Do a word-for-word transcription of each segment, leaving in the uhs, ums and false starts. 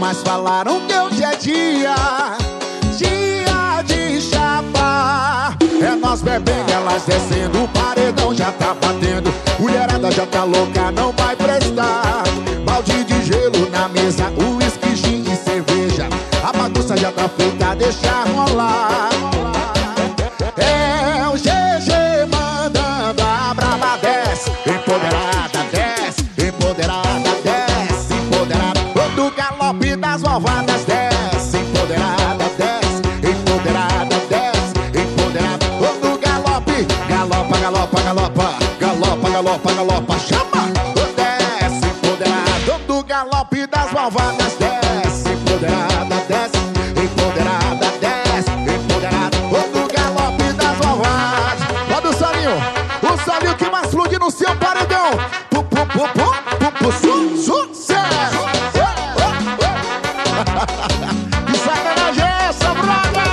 mas falaram que hoje é dia, dia de chapar. É nós bebendo, elas descendo, o paredão já tá batendo. Mulherada já tá louca, não vai prestar. Balde de gelo na mesa, uísque, gin e cerveja. A bagunça já tá feita, deixa rolar. É o G G mandando, a brava desce. Empoderada desce, empoderada desce, empoderada. Do galope das malvadas desce, empoderada desce, empoderada desce, empoderada. Do galope, galopa, galopa, galopa, galopa, galopa, galopa, chama. Desce, empoderada. Do galope das malvadas desce, empoderada desce, empoderada desce, empoderada. Do galope das malvadas. Roda o solinho, o solinho que mais fluye no seu paredão. Pu, pu, pu, pu, pu, pu, su, sucesso. Que sacanagem é essa, brother?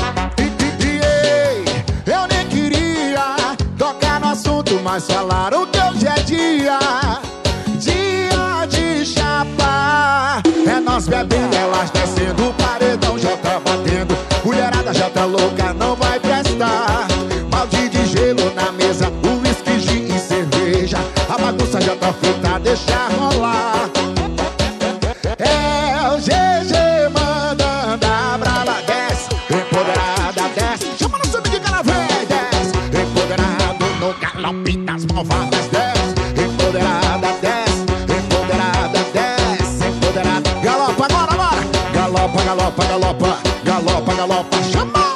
Eu nem queria tocar no assunto, mas falaram que hoje é dia, dia de chapar. É nós bebendo, elas descendo, o paredão já tá batendo. Mulherada já tá louca, não vai prestar. Balde de gelo na mesa, uísque, gin e cerveja. A bagunça já tá feita, deixa rolar. É o G G mandando, a brava desce, empoderada desce. Chama no samba de Canavé, desce. Empoderado no galope das malvadas desce, empoderada desce, empoderada desce, empoderada. Galopa agora, agora. Galopa, galopa, galopa, galopa, galopa, chama.